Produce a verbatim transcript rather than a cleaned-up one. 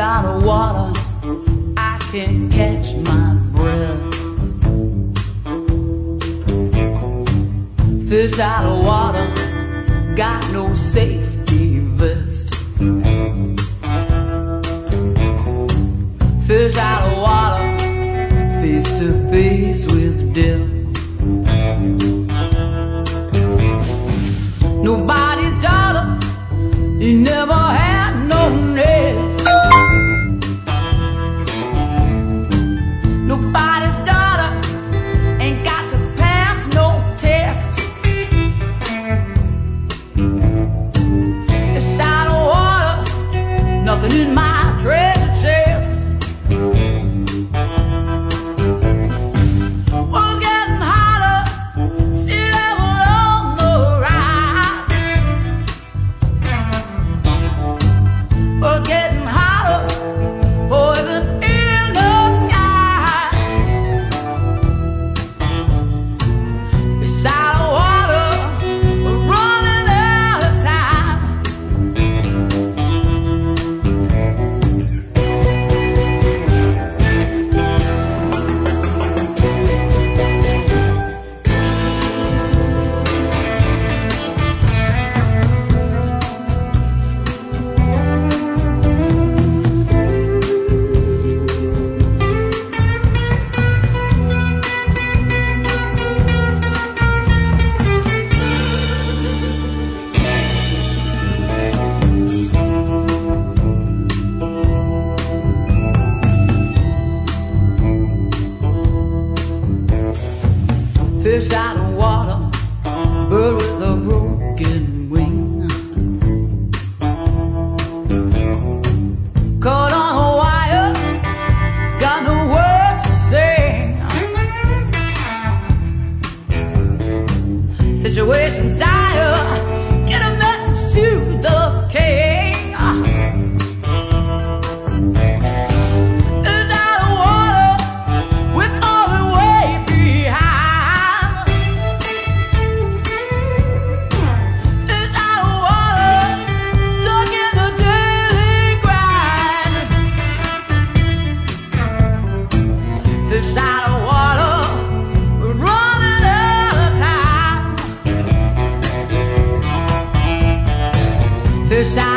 out of water, I can't catch my breath. Fish out of water, got no safety vest. Fish out of water, face to face with death. Nobody's daughter, he never had no nest. Nobody's daughter ain't got to pass no test. Fish out of water, nothing in my treasure chest. Well, getting hotter, sea level on the rise. Well, it's getting hotter, poison in the sky. Fish out of water, we're running out of time. Fish out of water, bird with a broken wing. Caught on a wire, got no words to say. Situation's dire, get a message to the king. Fish out of water, with all the way behind. Fish out of water, stuck in the daily grind. Fish out of water, we're running out of time. Fish out